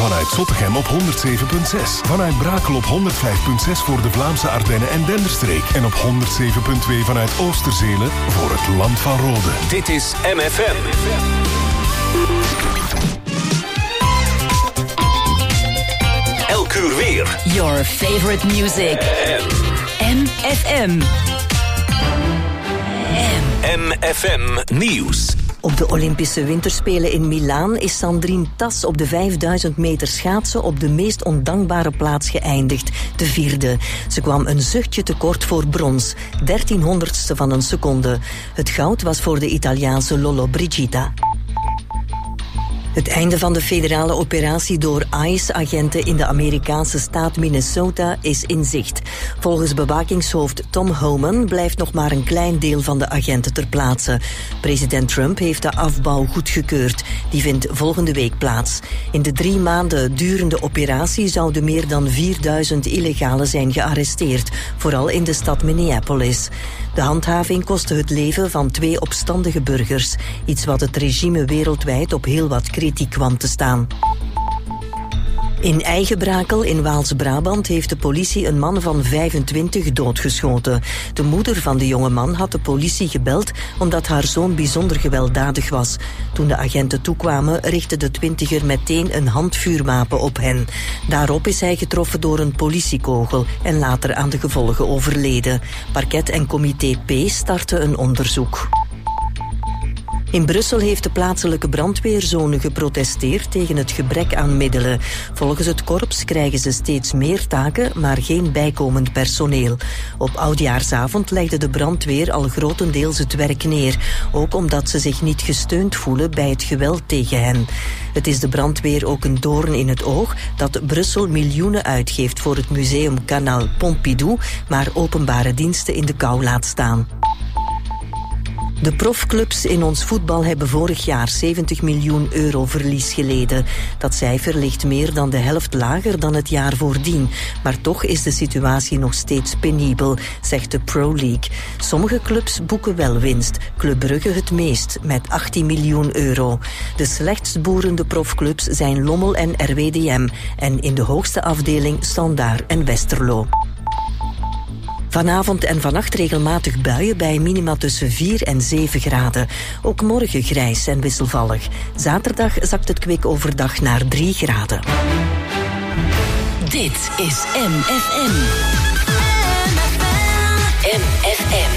Vanuit Zottegem op 107.6. Vanuit Brakel op 105.6 voor de Vlaamse Ardennen en Denderstreek. En op 107.2 vanuit Oosterzele voor het Land van Rode. Dit is MFM. Elk uur weer. Your favorite music. MFM. MFM Nieuws. Op de Olympische Winterspelen in Milaan is Sandrine Tas op de 5000 meter schaatsen op de meest ondankbare plaats geëindigd, de 4e. Ze kwam een zuchtje tekort voor brons, 1300ste van een seconde. Het goud was voor de Italiaanse Lollobrigida. Het einde van de federale operatie door ICE-agenten in de Amerikaanse staat Minnesota is in zicht. Volgens bewakingshoofd Tom Homan blijft nog maar een klein deel van de agenten ter plaatse. President Trump heeft de afbouw goedgekeurd. Die vindt volgende week plaats. In de 3 maanden durende operatie zouden meer dan 4000 illegalen zijn gearresteerd, vooral in de stad Minneapolis. De handhaving kostte het leven van 2 opstandige burgers, iets wat het regime wereldwijd op heel wat kritiek kwam te staan. In Eigenbrakel in Waals-Brabant heeft de politie een man van 25 doodgeschoten. De moeder van de jonge man had de politie gebeld omdat haar zoon bijzonder gewelddadig was. Toen de agenten toekwamen richtte de 20er meteen een handvuurwapen op hen. Daarop is hij getroffen door een politiekogel en later aan de gevolgen overleden. Parket en comité P starten een onderzoek. In Brussel heeft de plaatselijke brandweerzone geprotesteerd tegen het gebrek aan middelen. Volgens het korps krijgen ze steeds meer taken, maar geen bijkomend personeel. Op oudjaarsavond legde de brandweer al grotendeels het werk neer, ook omdat ze zich niet gesteund voelen bij het geweld tegen hen. Het is de brandweer ook een doorn in het oog dat Brussel miljoenen uitgeeft voor het museum Canal Pompidou, maar openbare diensten in de kou laat staan. De profclubs in ons voetbal hebben vorig jaar 70 miljoen euro verlies geleden. Dat cijfer ligt meer dan de helft lager dan het jaar voordien. Maar toch is de situatie nog steeds penibel, zegt de Pro League. Sommige clubs boeken wel winst. Club Brugge het meest, met 18 miljoen euro. De slechtst boerende profclubs zijn Lommel en RWDM. En in de hoogste afdeling Standaard en Westerlo. Vanavond en vannacht regelmatig buien bij minima tussen 4 en 7 graden. Ook morgen grijs en wisselvallig. Zaterdag zakt het kwik overdag naar 3 graden. Dit is MFM. MFM.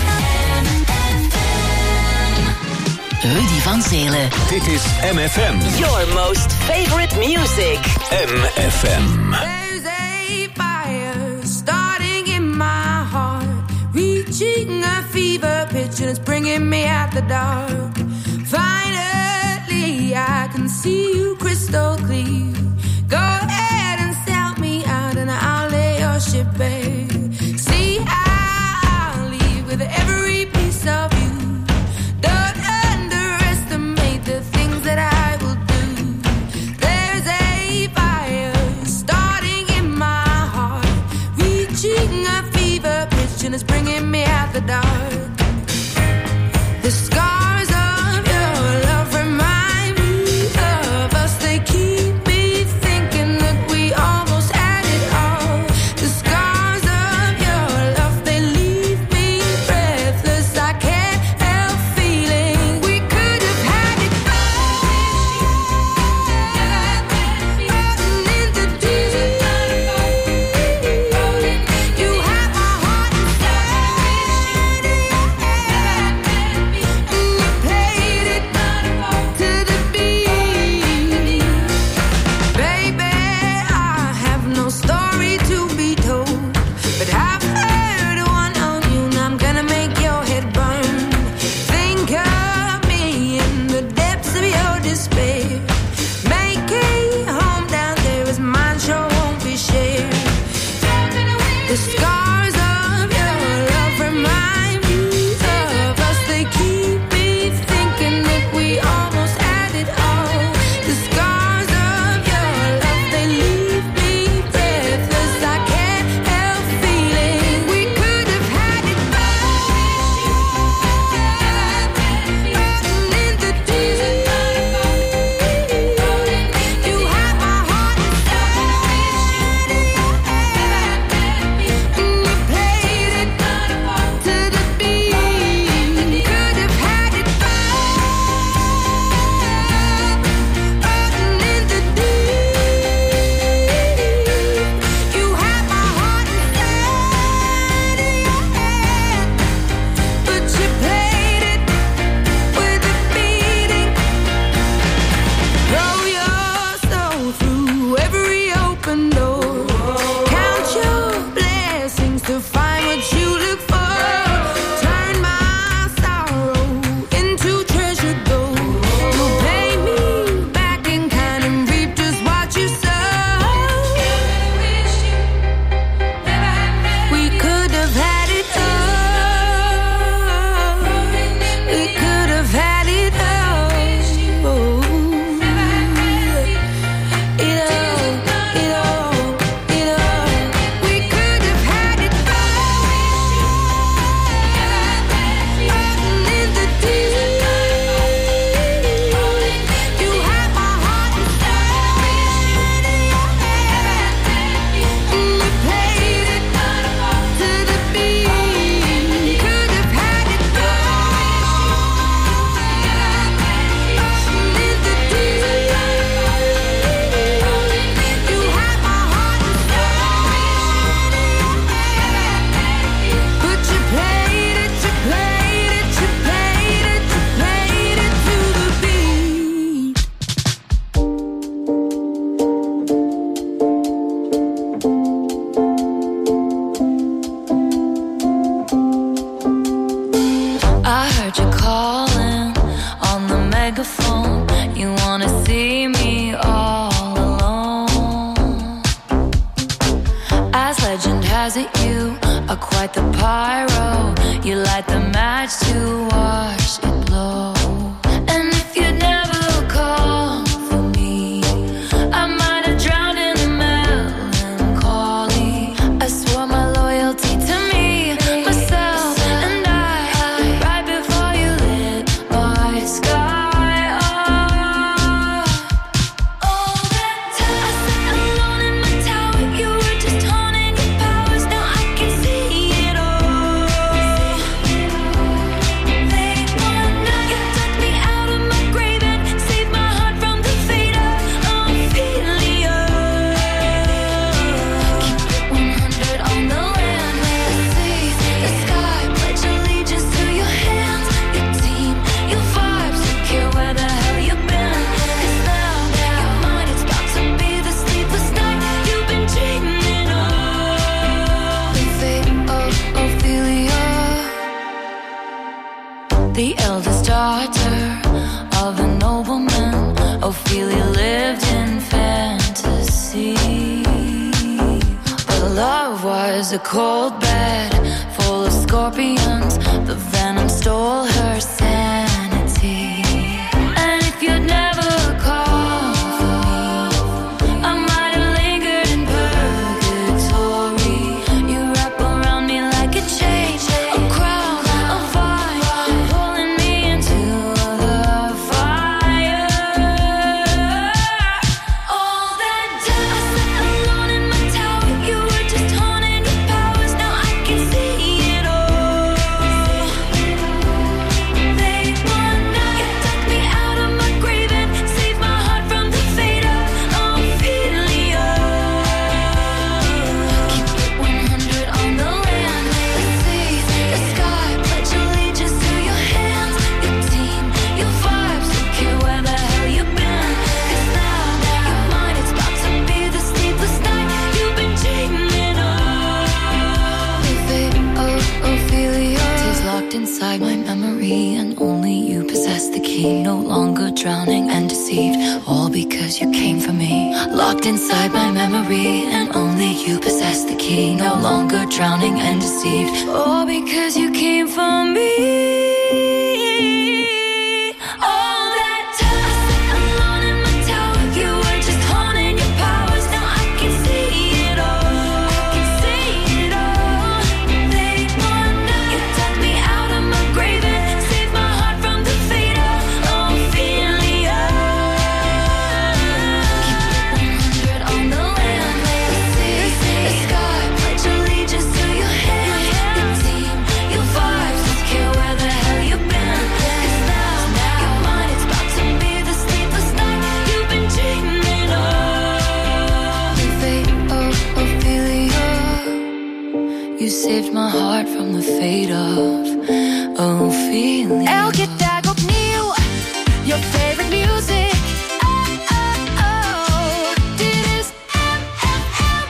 Rudy van Zelen. Dit is MFM. Your most favorite music. MFM. There's a fire starting in my heart, reaching a fever pitch and it's bringing me out the dark. Finally I can see you crystal clear. Go ahead and sell me out and I'll lay your ship bare. See, I'll leave with every piece of you. Don't underestimate the things that I will do. There's a fire starting in my heart, reaching a fever pitch and it's bringing me out the dark. The scars of your love remind me of us. They keep me thinking that we almost had it all. The scars of your love, they leave me breathless. I can't help feeling we could have had it all. Rolling in the deep. You have my heart inside. surprised that you are quite the pyro. You light the match to watch it blow. And if you'd never call for me, I might have drowned in the melancholy. I swore my loyalty to me, myself, and I, right before you lit my sky up. All that time I sat alone in my tower, you were just honing your powers. Now I can see it all. Late one night, you dug me out of my grave and saved my heart from the fate of Ophelia. Keep it 100 on the land, the sea, the sky. Pledge allegiance to your hands, your team, your vibes. Don't care where the hell you've been. 'Cause now your mind is about to be the sleepless night you've been dreaming of. The fate of Ophelia, the eldest daughter of a nobleman. Ophelia lived in fantasy, but her love was a cold bed full of scorpions. The venom stole her sanity. And if you'd never called for me, I might have lingered in purgatory. You wrap around me like a chain, a crown, a vine, pulling me into the fire. All that time I sat alone in my tower, you were just honing your powers. Now I can see it all. Late one night, you dug me out of my grave and saved my heart from the fate of Ophelia. Keep it 100 on the land, the sea, the sky. Pledge allegiance to your hands, your team, your vibes. Don't care where the hell you've been. 'Cause now your mind is about to be the sleepless night you've been dreaming of. The fate of Ophelia is locked inside my memory, and only you possess the key. No longer drowning and deceived, all because you came for me. Locked inside my memory, and only you possess the key. No longer drowning and deceived, all because you came for me. All that time I sat alone in my tower, you were just honing your powers. Now I can see it all. I can see it all. Late one night, you dug me out of my grave and saved my heart from the fate of Ophelia. Keep it 100 on the land, the sea, the sky. Pledge allegiance to your hands, your team, your vibes. Don't care where the hell you've been. 'Cause now your mind is about to be the sleepless night you've been dreaming of. The fate of Ophelia, you saved my heart from the fate of Ophelia. Elke dag opnieuw, your favorite music. Oh, oh, oh. Dit is MFM.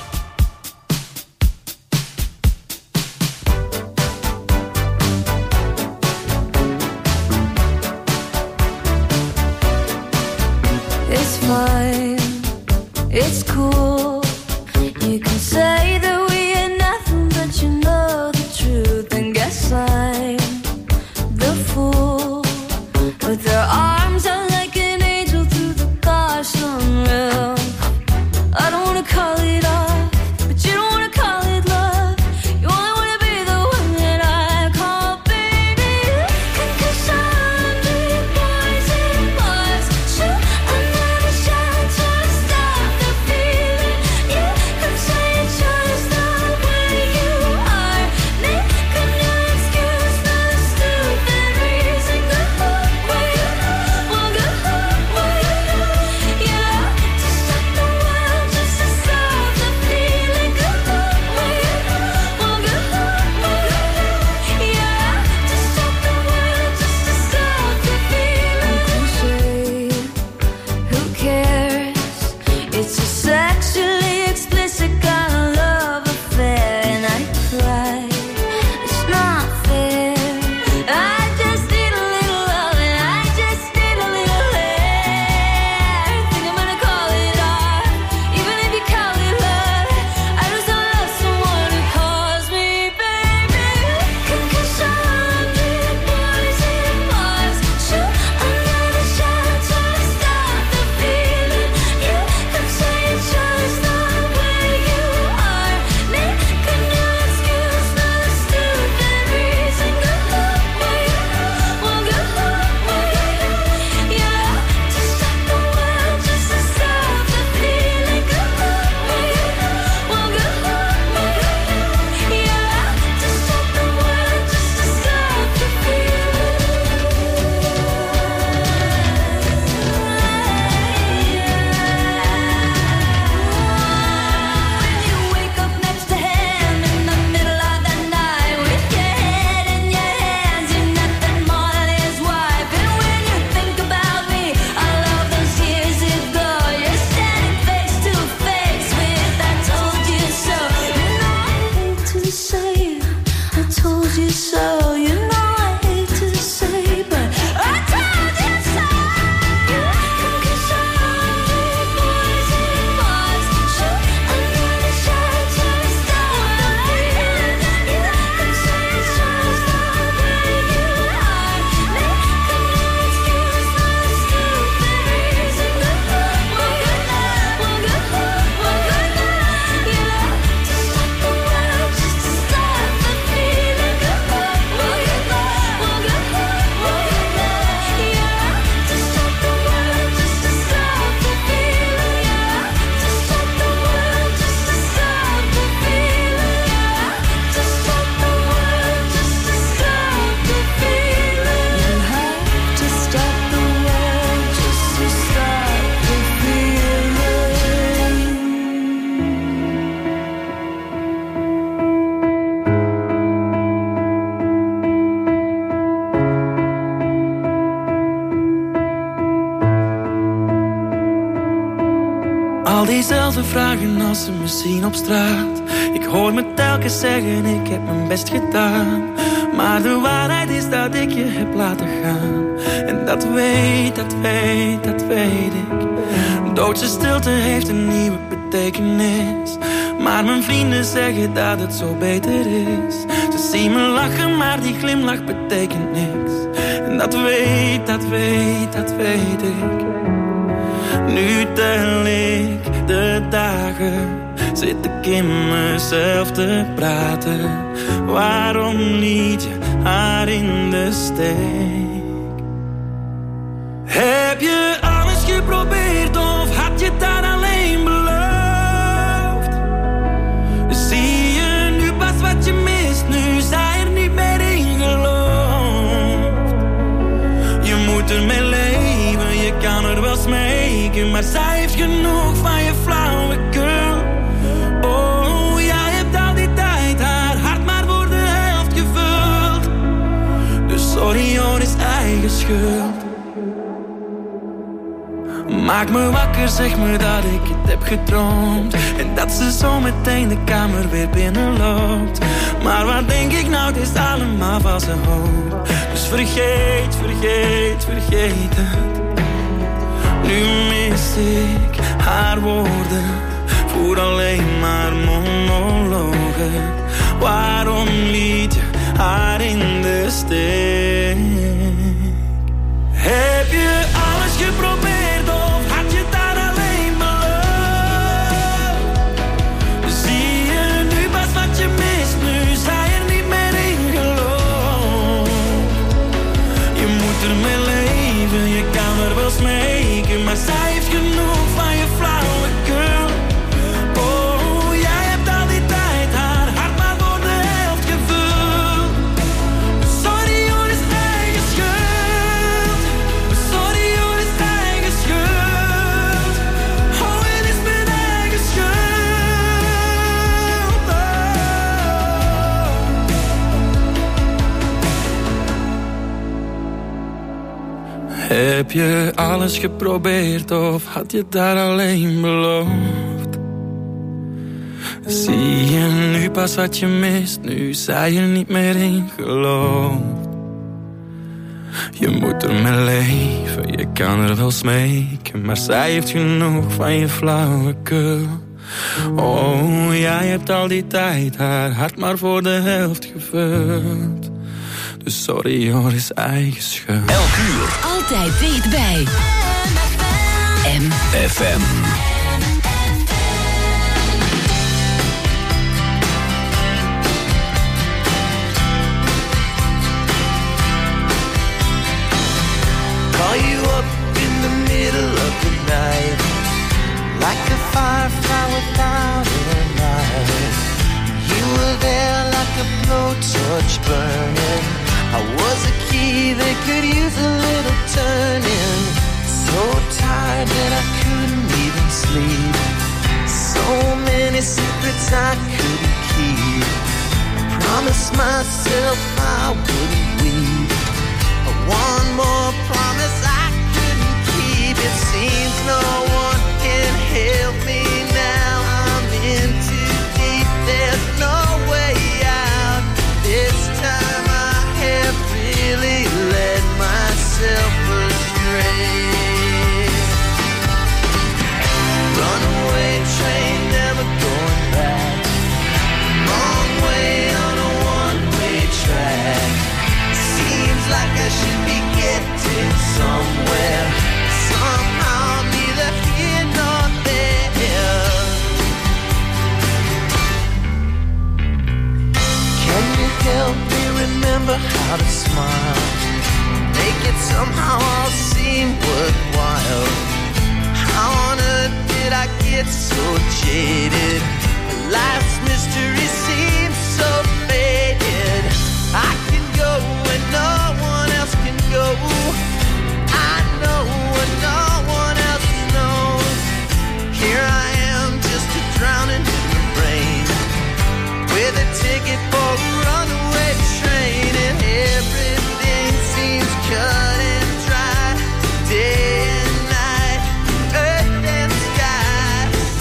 It's fine, it's cool. You can say that we are nothing, but you know the truth. And guess I'm the fool. With their arms out like an angel through the caution rail. I don't wanna call it off, but you don't wanna call it love. You only wanna be the one that I call baby. Concussion, poison bars, shoot another shot, try to stop the feeling. Yeah, come say you try to stop where you are. Make a new excuse, not a stupid reason. Go where you well, go where you yeah, to stop the world, just to stop the feeling. Go where you well, go yeah, to stop the world, just to stop the feeling. Who cares? It's a sexually explicit kind of love affair, and I cry. It's not fair. I just need a little love, and I just need a little hair. Think I'm gonna call it art, even if you call it love. I just don't love someone Al diezelfde vragen als ze me zien op straat. Ik hoor me telkens zeggen, ik heb mijn best gedaan. Maar de waarheid is dat ik je heb laten gaan. En dat weet ik. Doodse stilte heeft een nieuwe betekenis. Maar mijn vrienden zeggen dat het zo beter is. Ze zien me lachen, maar die glimlach betekent niks. En dat weet ik. Nu tel ik de dagen, zit ik in mezelf te praten. Waarom liet je haar in de steek? Heb je alles geprobeerd of had je daar alleen beloofd? Zie je nu pas wat je mist, nu zij er niet meer in gelooft. Je moet ermee leven, je kan er wel smeken, maar zij heeft genoeg van je flauwekul. Oh, jij hebt al die tijd haar hart maar voor de helft gevuld. Dus sorry hoor, is eigen schuld. Maak me wakker, zeg me dat ik het heb gedroomd. En dat ze zo meteen de kamer weer binnenloopt. Maar wat denk ik nou, het is allemaal valse hoop. Dus vergeet het. Nu mis ik haar woorden, voer alleen maar monologen. Waarom liet je haar in de steek? Heb je alles geprobeerd of had je daar alleen beloofd? Zie je nu pas wat je mist, nu zij er niet meer in gelooft. Je moet ermee leven, je kan er wel smeken, maar zij heeft genoeg van je flauwekul. Oh, jij hebt al die tijd haar hart maar voor de helft gevuld. Sorry hoor, is eigen schuld. Sorry hoor, is eigen schuld. Oh, het is mijn eigen schuld. Heb je alles geprobeerd of had je daar alleen beloofd? Zie je nu pas wat je mist, nu zij er niet meer in gelooft. Je moet ermee leven, je kan er wel smeken, maar zij heeft genoeg van je flauwekul. Oh, jij hebt al die tijd haar hart maar voor de helft gevuld. Dus sorry hoor, is eigen schuld. Elk uur. Altijd dichtbij. MFM. Call you up in the middle of the night, like a firefly without a light. You were there like a blowtorch burning. I was a key that could use a little turning. So tired that I couldn't even sleep. So many secrets I couldn't keep. I promised myself I wouldn't weep. One more promise I couldn't keep. It seems no one can help me now. I'm in too deep, there's no way out. This time I have really led myself astray. Runaway train, never going back. Long way on a one-way track. Seems like I should be getting somewhere. Somehow I'm neither here nor there. Can you help me remember how to smile? Make it somehow all seem worthwhile. How on earth did I get so jaded? Life's mystery seems so faded. I can go where no one else can go. I know what no one else knows. Here I am, just a drowning in the rain, with a ticket for a runaway train, and everything seems cut and dry. Day and night, earth and sky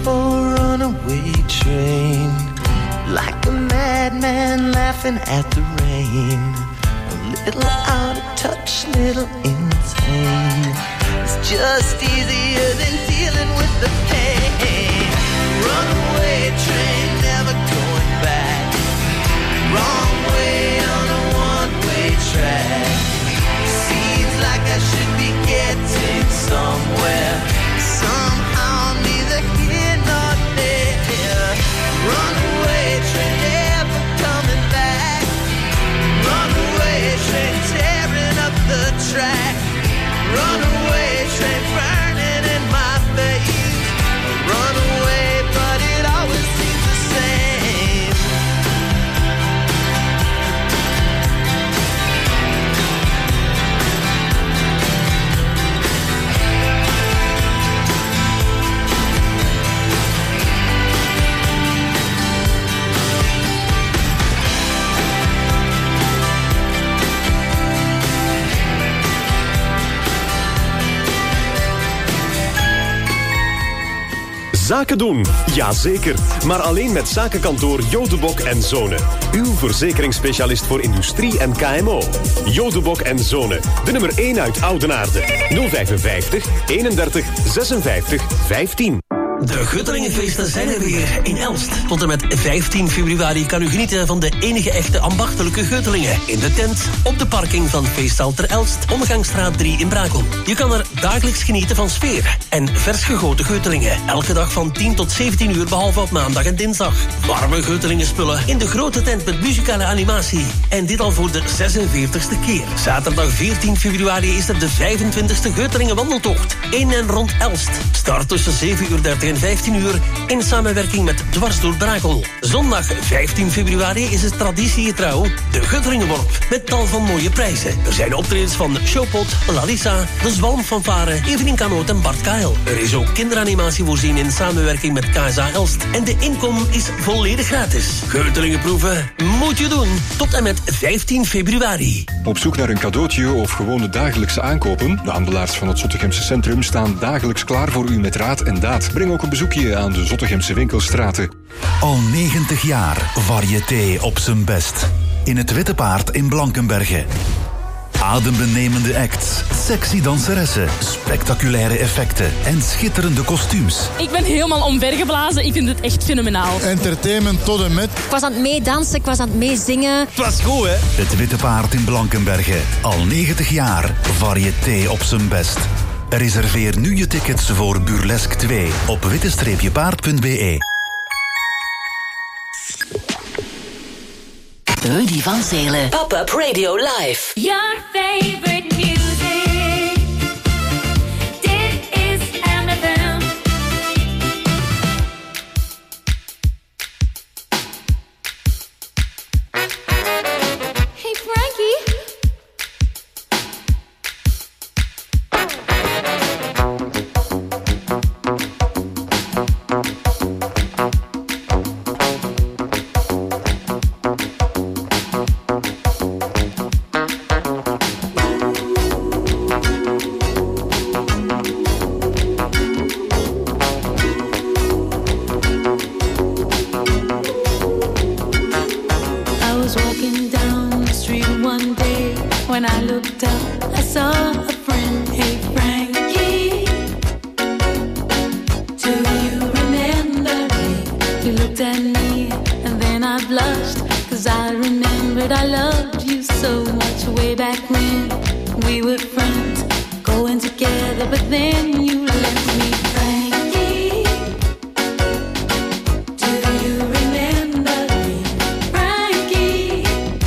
for a runaway train, like a madman laughing at the rain. A little out of touch, little insane. It's just easier than dealing with the pain. Runaway train, never going back. Wrong way on a one-way track. Seems like I should be getting somewhere. Somehow neither here nor there. Runaway train, never coming back. Runaway train, tearing up the track. Runaway train, burning in my face. Runaway, but it always seems the same. Zaken doen? Jazeker. Maar alleen met zakenkantoor Jodebok en Zonen. Uw verzekeringsspecialist voor industrie en KMO. Jodebok en Zonen. De nummer 1 uit Oudenaarde. 055 31 56 15. De Guttelingenfeesten zijn er weer in Elst. Tot en met 15 februari kan u genieten van de enige echte ambachtelijke Guttelingen. In de tent, op de parking van Feestzaal ter Elst, Omgangsstraat 3 in Brakel. Je kan er dagelijks genieten van sfeer en vers gegoten Guttelingen. Elke dag van 10 tot 17 uur, behalve op maandag en dinsdag. Warme Guttelingenspullen in de grote tent met muzikale animatie. En dit al voor de 46e keer. Zaterdag 14 februari is er de 25e Guttelingen wandeltocht. In en rond Elst. Start tussen 7:30 en 15 uur in samenwerking met Dwars door Brakel. Zondag 15 februari is het traditiegetrouw de Guttelingenworp met tal van mooie prijzen. Er zijn optredens van Showpot, Larissa, de Zwalmfanfare, Evelien Kanoot en Bart Kael. Er is ook kinderanimatie voorzien in samenwerking met KSA Elst. En de inkom is volledig gratis. Guttelingenproeven moet je doen tot en met 15 februari. Op zoek naar een cadeautje of gewoon de dagelijkse aankopen? De handelaars van het Zottegemse Centrum staan dagelijks klaar voor u met raad en daad. Breng ook een bezoekje aan de Zottegemse winkelstraten. Al 90 jaar variété op zijn best. In het Witte Paard in Blankenberge. Adembenemende acts, sexy danseressen, spectaculaire effecten en schitterende kostuums. Ik ben helemaal omvergeblazen. Ik vind het echt fenomenaal. Entertainment tot en met. Ik was aan het meedansen, ik was aan het meezingen. Het was goed, hè? Het Witte Paard in Blankenberge. Al 90 jaar variété op zijn best. Reserveer nu je tickets voor Burlesque 2 op witte-paard.be. Rudy van Zelen. Pop-up Radio Live. Your favorite music. Dit is MFM. Hey Frankie. When I looked up, I saw a friend. Hey Frankie, do you remember me? You looked at me and then I blushed, 'cause I remembered I loved you so much way back when we were friends, going together, but then you left me. Frankie, do you remember me? Frankie,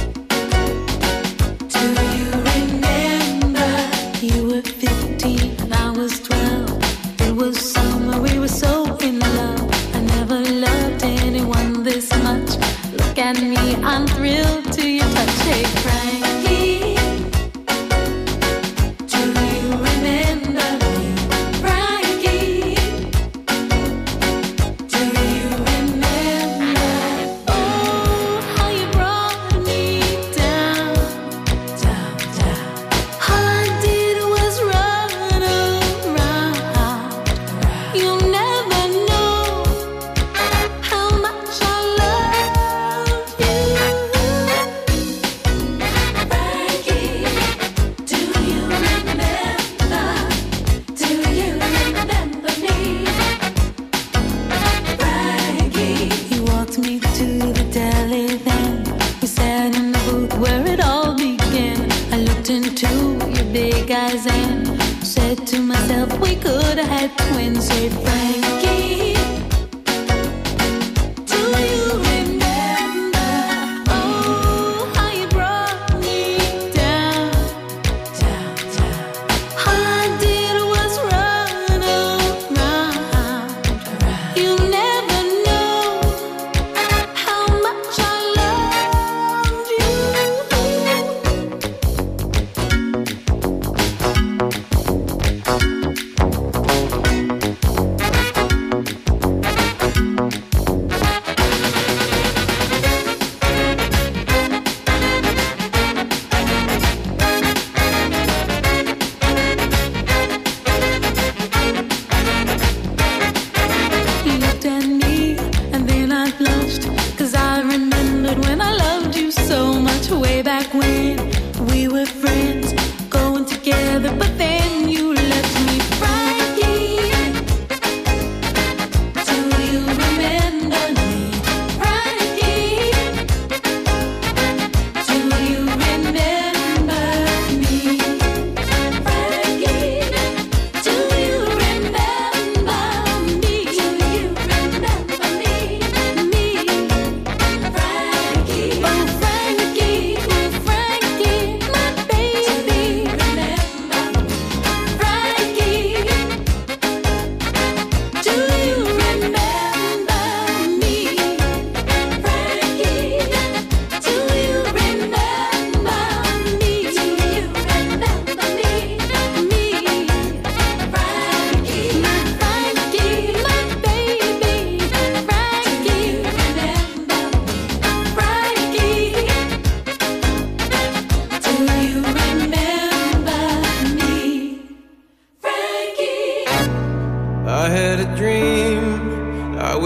do you remember? You were 15 and I was 12. It was summer, we were so in love. I never loved anyone this much. Look at me, I'm thrilled to your touch. Hey Frankie, do you remember me? Frankie,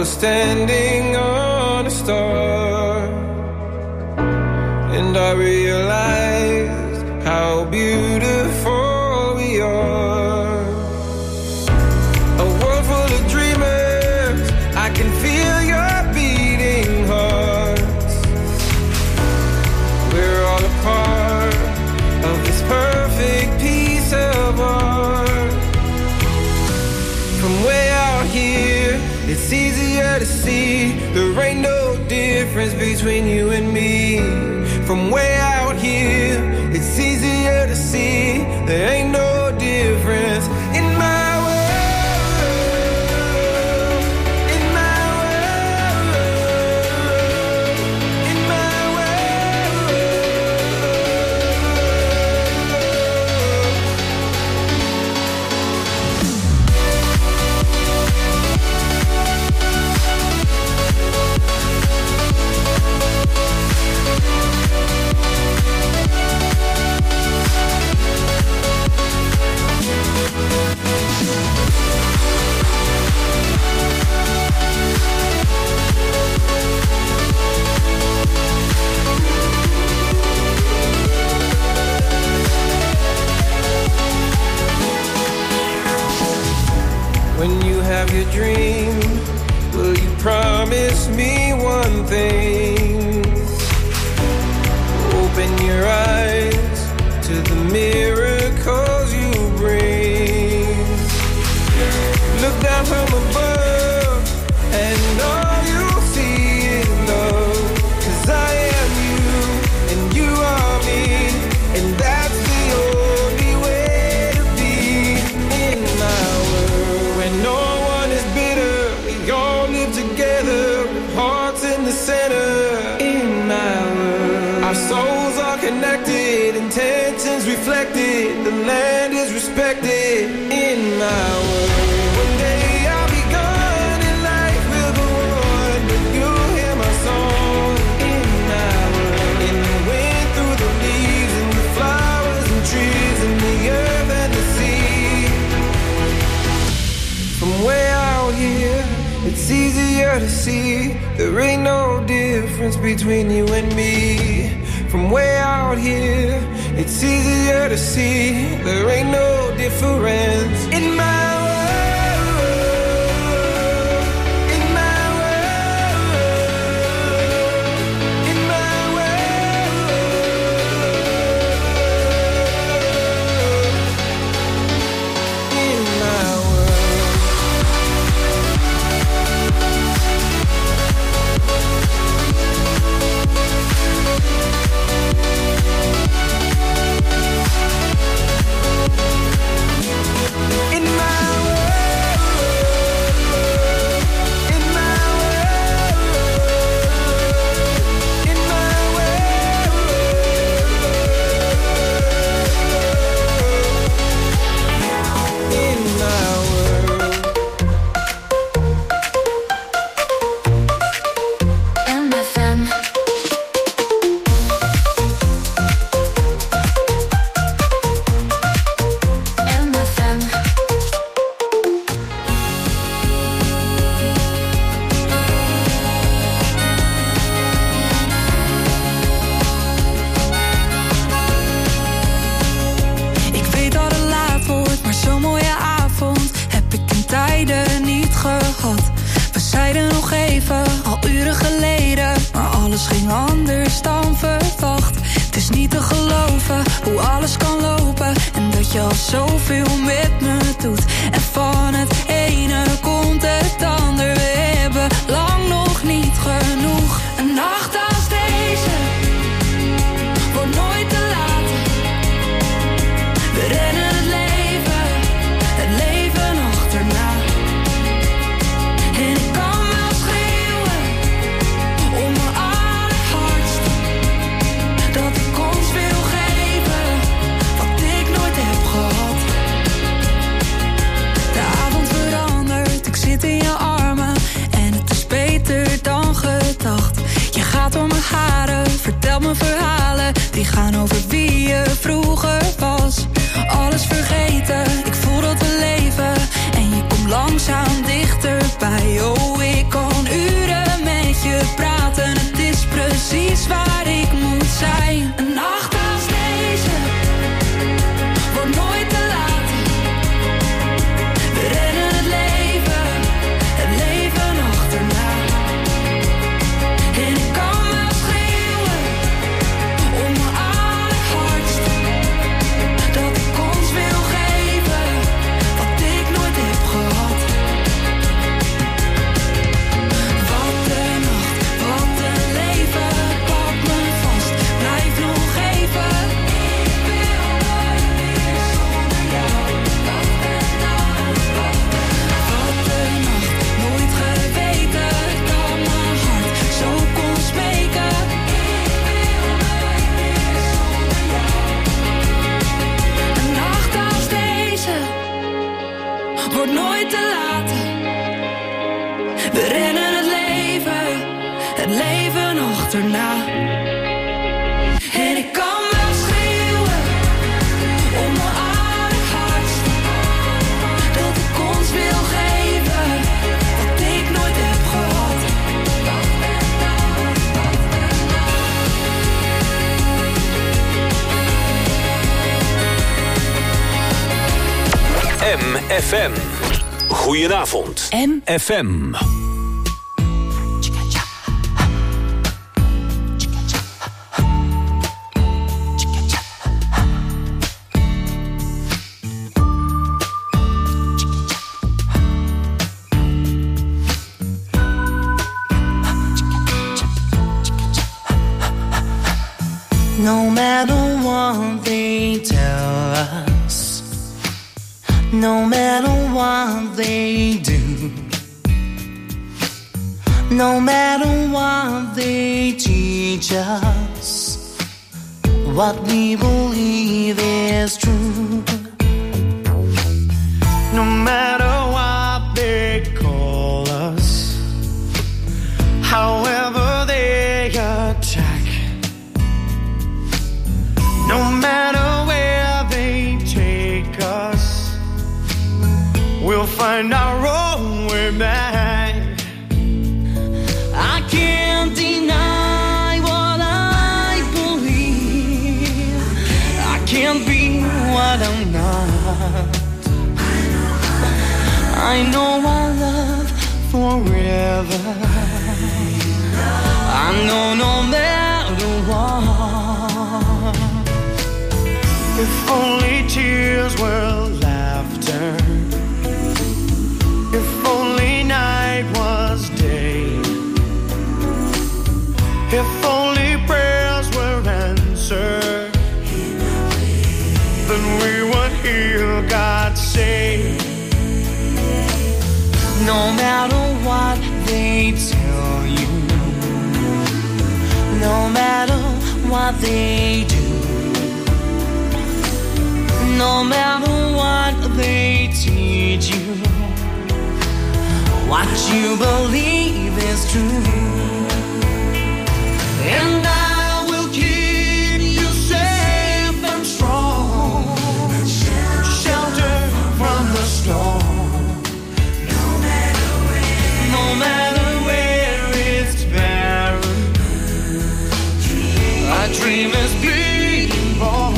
was standing on a star, and I realized how beautiful we are. A world full of dreamers, I can feel your beating hearts. We're all a part of this perfect piece of art. From way out here, it's easier to see there ain't no difference between you and me. From way out here, it's easier to see there ain't no difference in my world, in my world, in my When you have your dream, will you promise me one thing? Open your eyes to the miracles you bring. Look down from above and all you'll see is love. 'Cause I am you and you are me, and that's the only way to be in my world. When no one is bitter, we all live together with hearts in the center. In my world, our souls are connected, intentions reflected, the land is respected. In my world, one day I'll be gone and life will go on, but you'll hear my song. In my world, in the wind, through the leaves, and the flowers and trees, and the earth and the sea. From way out here, it's easier to see there ain't no difference between you and me. From way out here, it's easier to see there ain't no difference in my world, in my world, in my world, in my world. In my Zoveel met me doet. En van het ene komt het ander. We hebben lang nog niet genoeg. Een nacht als deze wordt nooit te laat. We rennen het leven achterna. En ik kan wel schreeuwen om mijn allerhardst, dat ik ons wil geven wat ik nooit heb gehad. De het leven achterna. En ik kan wel schreeuwen om mijn aardig hart, dat ik ons wil geven wat ik nooit heb gehad. MFM. Goedenavond. MFM. No matter what they tell us, no matter what they do, no matter what they teach us, what we believe is true. No matter what they call us, however they attack, no matter where they take us, we'll find our own way back. I can't deny what I believe. I can't be what I'm not. I know I love forever. I know no matter what. If only tears were laughter, if only night was day, if only prayers were answered, then we would hear God say, no matter what they tell you, no matter what they do, no matter what they teach you, what you believe is true. And I will keep you safe and strong, shelter from the storm. No matter where it's barren, a dream is being born.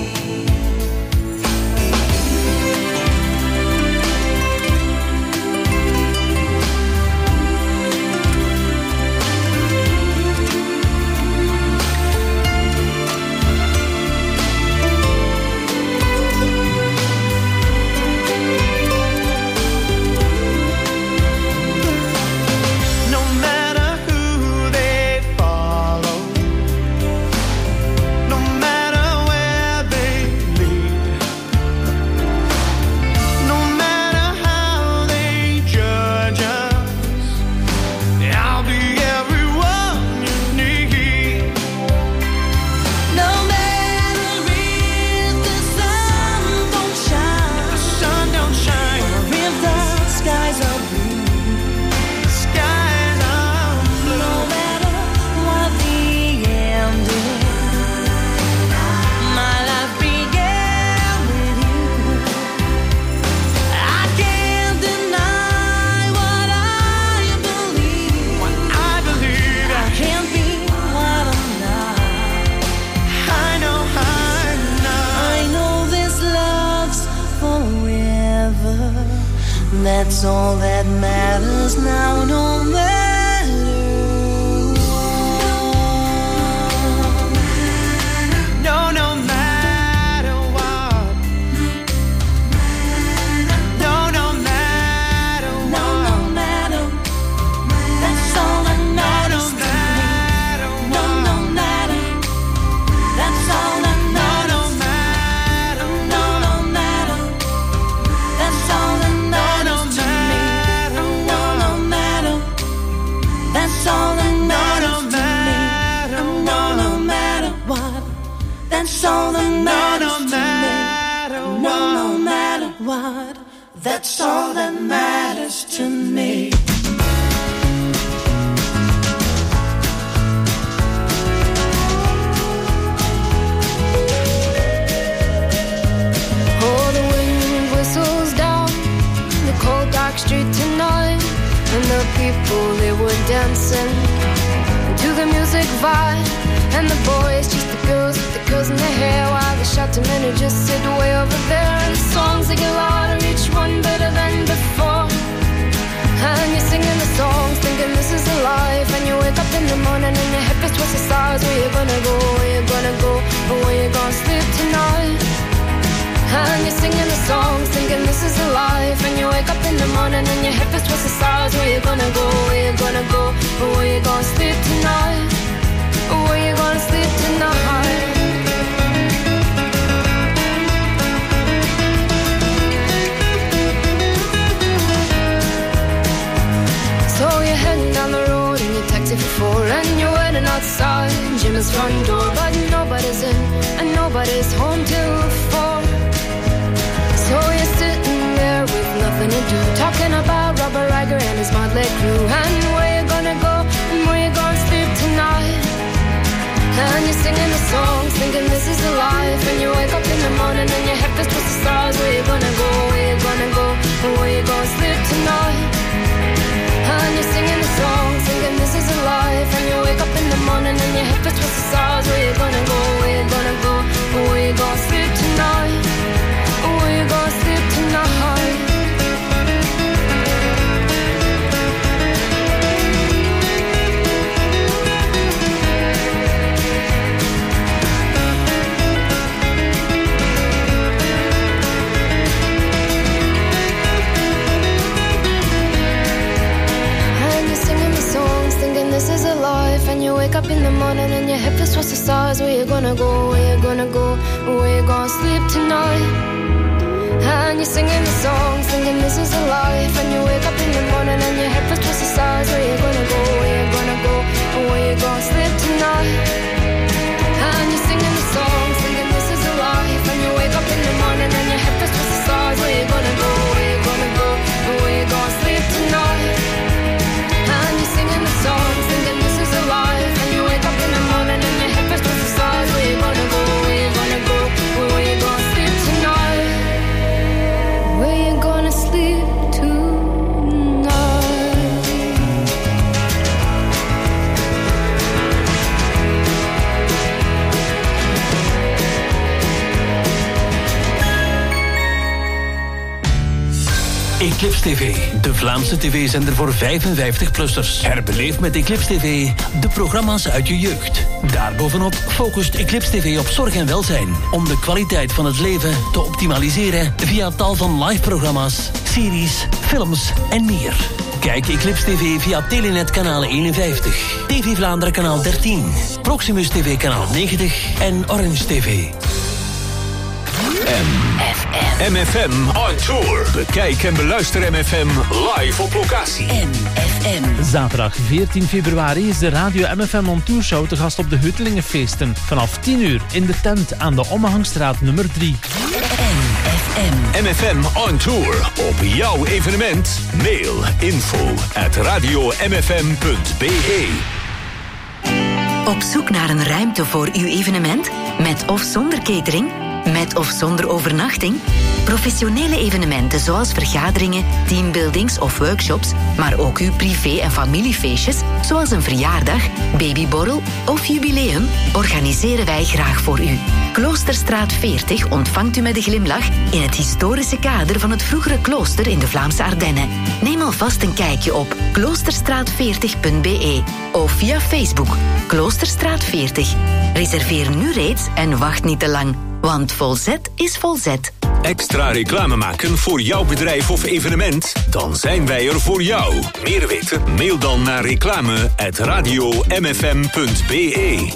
That's all that matters now, no matter what. No, no matter what. No, no matter what. No, no matter. That's all that matters to me. No, no matter. That's all that matters. No, no matter. No, no matter. That's all that matters to me. No, no matter. That's all that matters to me. No, no matter what. That's all that matters to me. No, no matter what. That's all that matters to me. dancing to the music vibe. And the boys chase the girls with the curls in their hair, while the shouting men who just sit way over there. And the songs they get louder, each one better than before. And you're singing the songs, thinking this is a life. And you wake up in the morning and your head is towards the stars. Where you gonna go, where you gonna go, or where you gonna sleep tonight? And you're singing the songs, thinking this is a life. And you wake up in the morning and your head is towards the stars. Where you gonna go, where you gonna go, or where you gonna sleep tonight? Or where you gonna sleep tonight? So you're heading down the road in your taxi for 4, and you're waiting outside Jim's front door, but nobody's in and nobody's home till 4. So you're sitting there with nothing to do, talking about Robert Riger and his motley crew, and where you gonna go and where you gonna sleep tonight. And you're singing the songs, thinking this is a life. And you wake up in the morning and your head is towards the stars. Where you gonna go, where you gonna go, and where you gonna sleep tonight? And you're singing the songs, thinking this is a life. And you wake up in the morning and your head is towards the stars. Where you gonna go, where you gonna go, and where you gonna sleep tonight? Where you gonna sleep tonight? This is a life, and you wake up in the morning and your head is towards the stars. Where you gonna go, where you gonna go, where you gonna sleep tonight? And you're singing the songs, thinking this is a life. And you wake up in the morning and your head is towards the stars. Where you gonna go, where you gonna go, where you gonna sleep tonight? And you're singing the songs, thinking this is a life. And you wake up in the morning and your head is towards the stars. Where you gonna go, where you gonna go, where you gonna sleep tonight? And you're singing the songs, thinking this is a life. And you wake up in the morning and your head is towards the stars. Where you gonna go, where you gonna go, where you gonna sleep tonight? Where you gonna sleep tonight? Eclipse TV, de Vlaamse tv-zender voor 55-plussers. Herbeleef met Eclipse TV de programma's uit je jeugd. Daarbovenop focust Eclipse TV op zorg en welzijn, om de kwaliteit van het leven te optimaliseren via tal van live-programma's, series, films en meer. Kijk Eclipse TV via Telenet kanaal 51, TV Vlaanderen kanaal 13, Proximus TV kanaal 90 en Orange TV. MFM on tour. Bekijk en beluister MFM live op locatie. MFM. Zaterdag 14 februari is de Radio MFM on Tour show te gast op de Huttelingenfeesten. Vanaf 10 uur in de tent aan de Ommehangstraat nummer 3. MFM on tour. Op jouw evenement. Mail info@radiomfm.be. Op zoek naar een ruimte voor uw evenement? Met of zonder catering? Met of zonder overnachting? Professionele evenementen zoals vergaderingen, teambuildings of workshops, maar ook uw privé- en familiefeestjes, zoals een verjaardag, babyborrel of jubileum, organiseren wij graag voor u. Kloosterstraat 40 ontvangt u met een glimlach in het historische kader van het vroegere klooster in de Vlaamse Ardennen. Neem alvast een kijkje op kloosterstraat40.be of via Facebook Kloosterstraat 40. Reserveer nu reeds en wacht niet te lang, want volzet is volzet. Extra reclame maken voor jouw bedrijf of evenement? Dan zijn wij er voor jou. Meer weten? Mail dan naar reclame@radiomfm.be.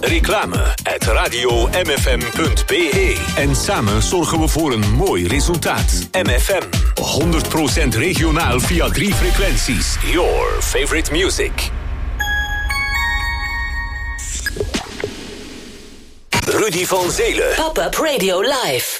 Reclame@radiomfm.be. En samen zorgen we voor een mooi resultaat. MFM. 100% regionaal via 3 frequenties. Your favorite music. Rudy van Zelen. Pop-up Radio Live.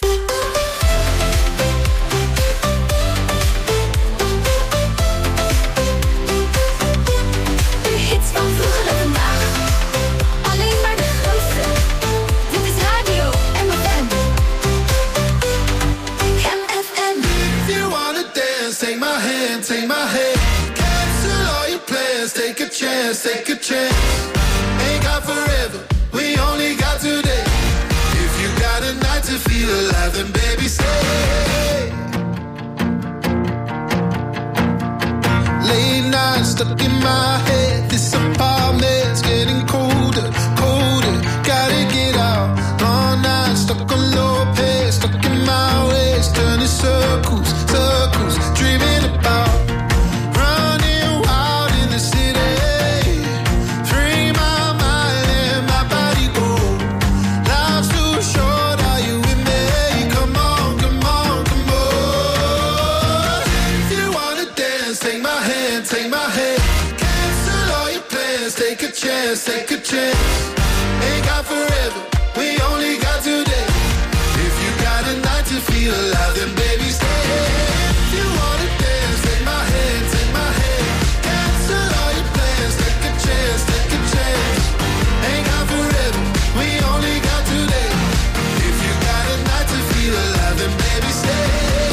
Take my hand, cancel all your plans, take a chance, take a chance. Ain't got forever, we only got today. If you got a night to feel alive, then baby stay. Late nights stuck in my head. This apartment's getting colder, colder. Gotta get out. Long nights stuck on low pace, stuck in my ways, turning circles, circles, dreaming about running wild in the city. Free my mind and my body go. Life's too short, are you with me? Come on, come on, come on. If you wanna dance, take my hand, take my hand. Cancel all your plans, take a chance, take a chance. Ain't got forever, we only got today. If you got a night to feel alive, then baby stay. If you wanna dance, take my hand, take my hand. Cancel all your plans, take a chance, take a chance. Ain't got forever, we only got today. If you got a night to feel alive, then baby stay.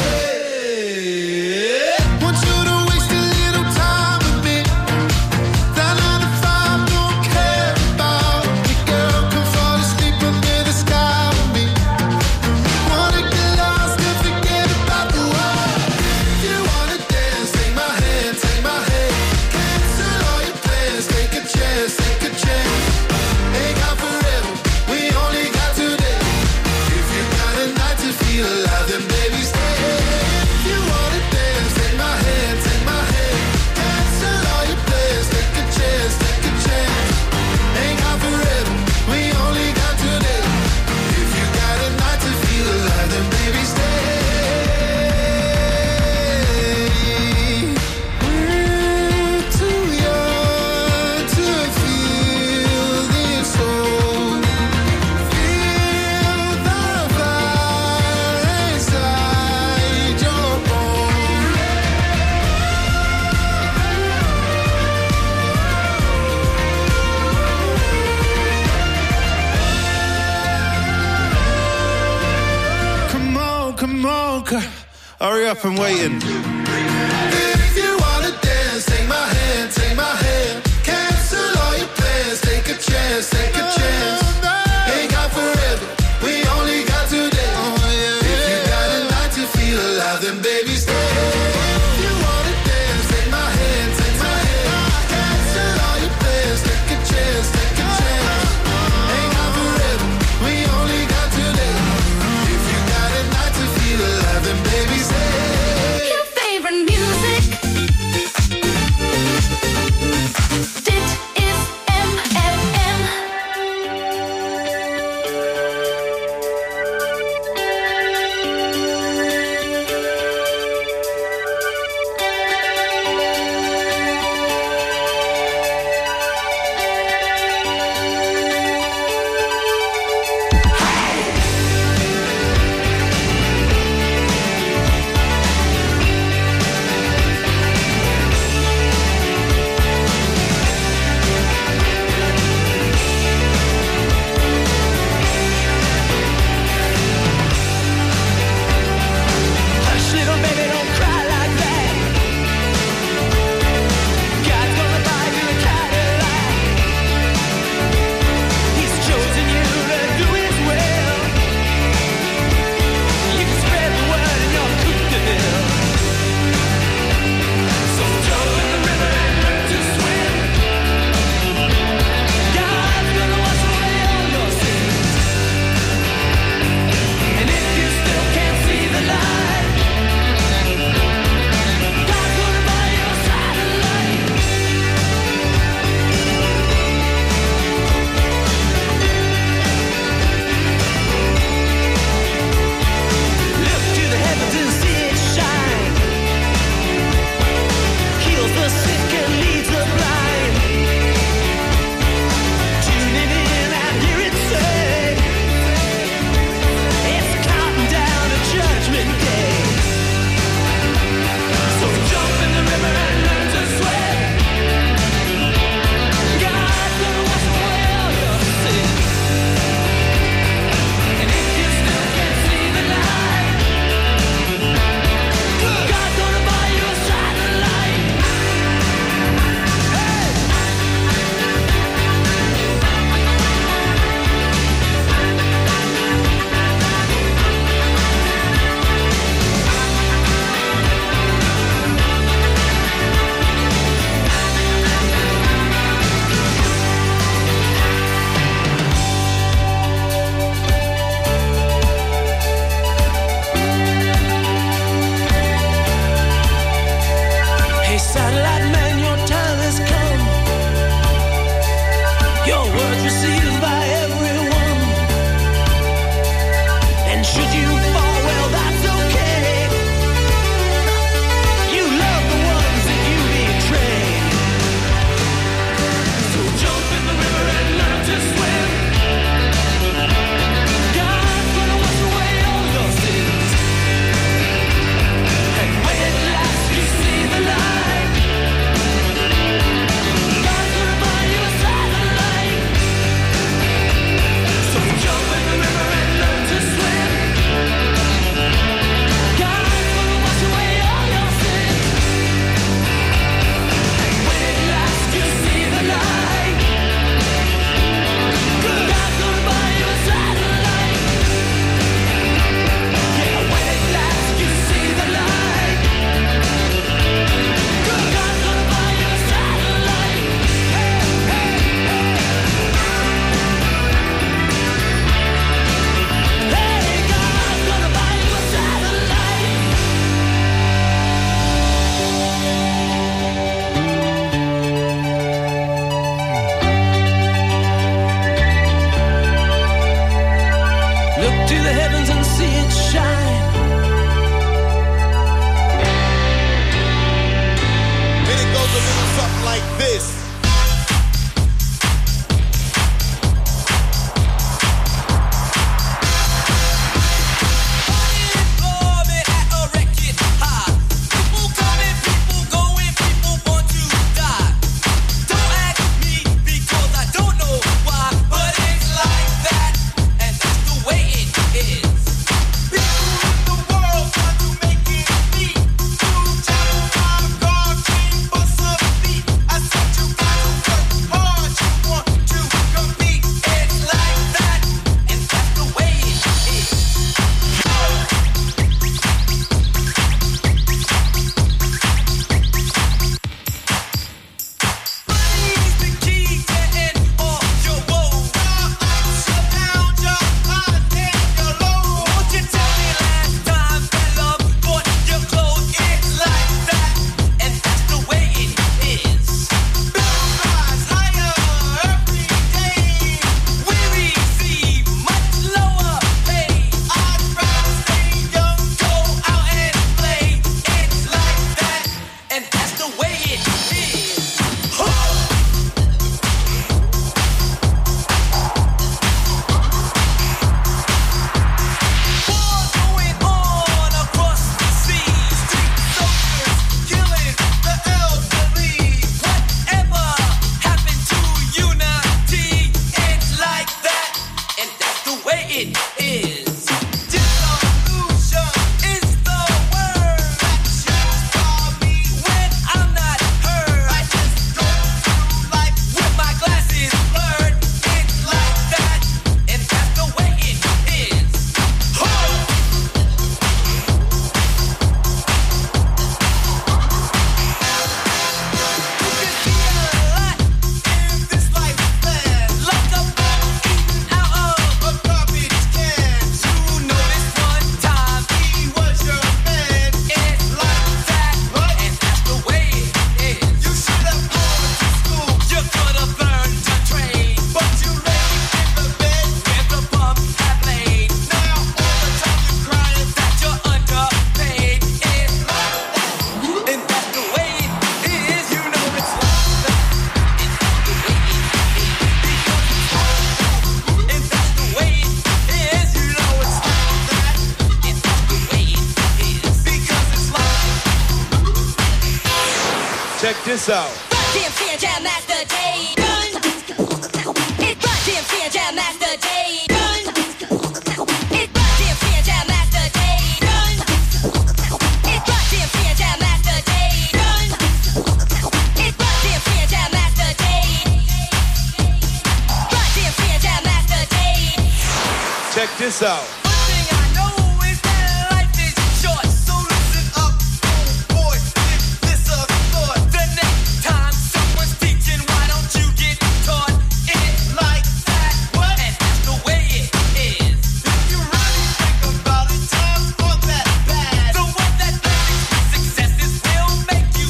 Want you to waste a little time with me. That 9 to 5 don't care about me. Girl, come fall asleep under the sky with me. Wanna get lost and forget about the world. If you wanna dance, take my hand, take my hand. Cancel all your plans, take a chance, take a chance. Ain't got forever, we only got today. If you got a night to feel alive, then baby stay. If you wanna dance, take my hand, take my hand. Cancel all your plans, take a chance, take a chance. Ain't got forever, we only got today. If you got a night to feel alive, then baby stay. We're too young to feel this soul. Feel the fire inside your bones. Come on, hurry up, I'm waiting. If you wanna dance, take my hand, take my hand. Cancel all your plans, take a chance, take a chance. Ain't got forever, we only got today. If you got a night to feel alive, then baby stay. If you wanna dance, take my hand, take my hand. Cancel all your plans, take a chance, take a chance. Ain't got forever, we only got today. If you got a night to feel alive, then baby stay. Your favorite received by everyone. And should you fall, well, that's okay. You love the ones that you betray. So jump in the river and learn to swim. God's gonna wash away all your sins. And when at last you see the light, God's gonna buy you a satellite. So jump in the river and learn to swim. God's gonna wash away all your sins. And when at last you see the light, God's gonna buy you a satellite. Yeah, when at last you see the light, God's gonna buy you a satellite. Hey, hey, hey. Hey, God's gonna buy you a satellite. Look to the heavens and see it shine. Then it goes a little something like this. Check this out. Jam Master Day. It's Jam Master Day. It's Jam Master Day. It's Jam Master Day. It's Jam Master Day. Jam Master Day. Check this out.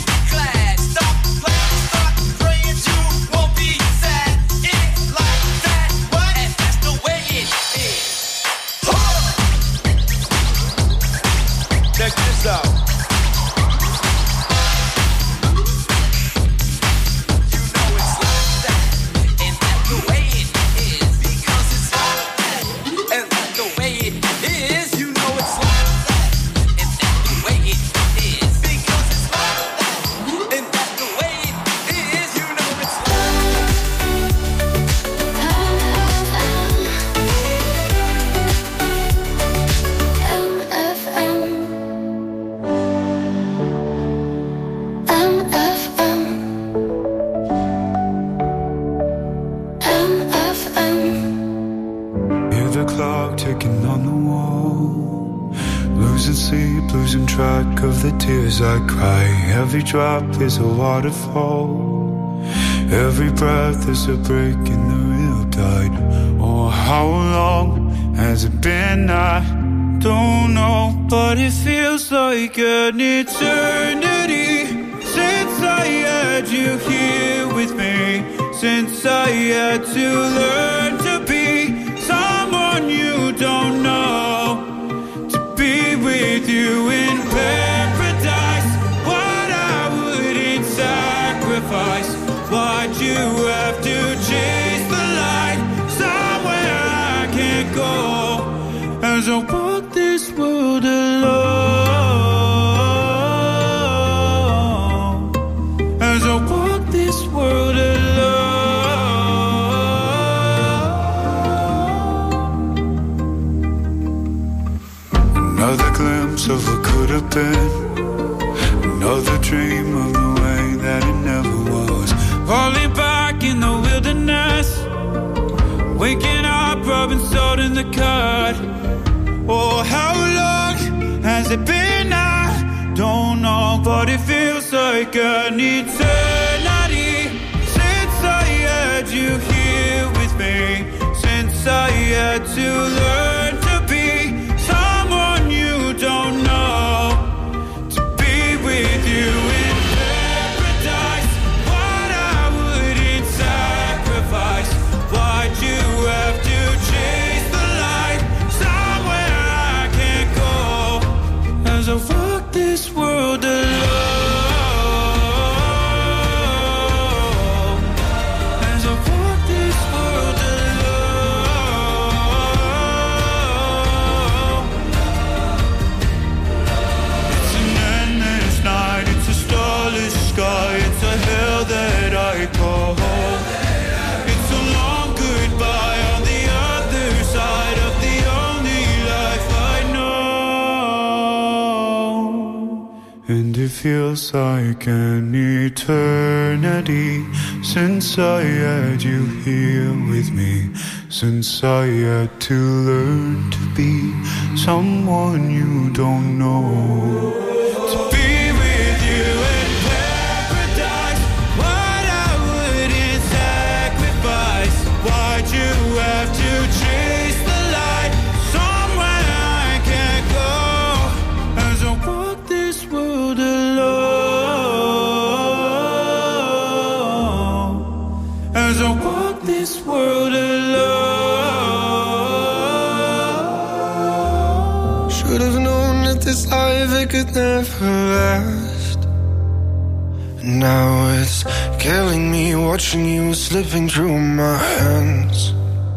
Like that. losing sleep, losing track of the tears I cry. Every drop is a waterfall. Every breath is a break in the real tide. Oh, how long has it been? I don't know, but it feels like an eternity since I had you here with me. Since I had to learn to be someone you don't know, to be with you in paradise. What I wouldn't sacrifice. Why'd you have to chase the light somewhere I can't go? As I walk this world alone, as I walk this world alone. Another glimpse of what could have been, another dream of the way that it never was. Falling back in the wilderness, waking up, rubbing salt in the cut. Oh, how long has it been? I don't know, but it feels like an eternity since I had you here with me. Since I had to learn to be someone you don't know, to be with you in paradise. What I wouldn't sacrifice. Why'd you have to chase the light somewhere I can't go? As I walk this world alone, as I walk this world alone. It's an endless night, it's a starless sky, it's a hell that I call home. It's a long goodbye on the other side of the only life I know. And it feels like an eternity since I had you here with me. Since I had to learn to be someone you don't know, to be with you in paradise. What I wouldn't sacrifice. Why'd you have to chase the light somewhere I can't go? As I walk this world alone, as I walk this world alone. Should have known that this life it could never last. Now it's killing me watching you slipping through my hands.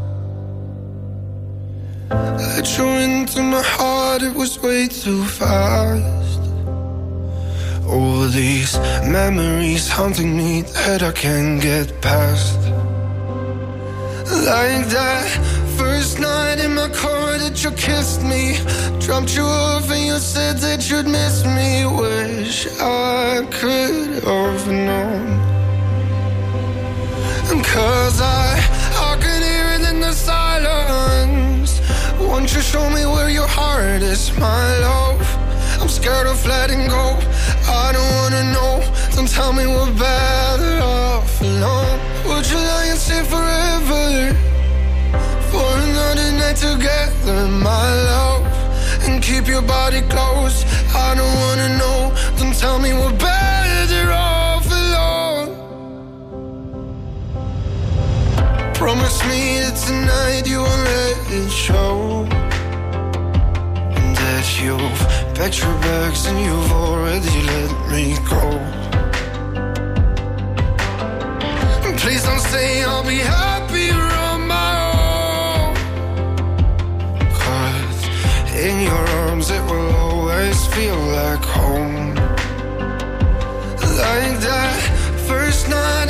Let you into my heart, it was way too fast. All these memories haunting me that I can't get past. Like that first night in my car that you kissed me, dropped you off and you said that you'd miss me. Wish I could have known. Cause I can hear it in the silence. Won't you show me where your heart is, my love? I'm scared of letting go. I don't wanna know. Don't tell me we're better off alone. Would you lie and stay forever for another night together, my love? And keep your body close. I don't wanna know. Don't tell me we're better off alone. Promise me that tonight you won't let it show, and that you've packed your bags and you've already let me go. And please don't say I'll be happier on my own, 'cause in your arms it will always feel like home. Like that first night